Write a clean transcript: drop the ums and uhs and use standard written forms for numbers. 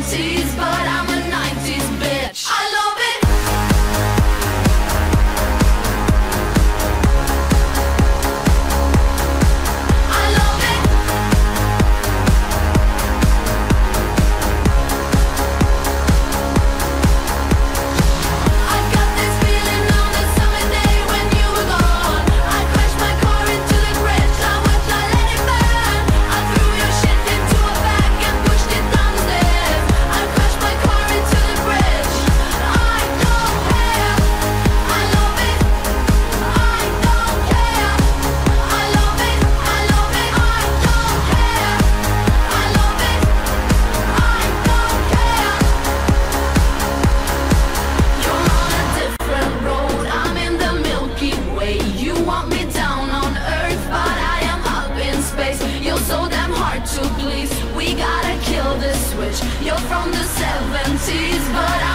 70s, but I'm a 90s bitch. I love it. I love it. I got this feeling on a summer day when you were gone. I crashed my car into the bridge. I watched, I let it burn. I threw your shit into a bag and pushed it down the stairs. I crashed my car into the bridge. I don't care. I love it. I don't care. I love it. I love it. I don't care. I love it. I don't care. You're on a different road. I'm in the Milky Way. You want me down on Earth, but I am up in space. You're so damn hard to please. We gotta kill this switch. You're from the 70s, but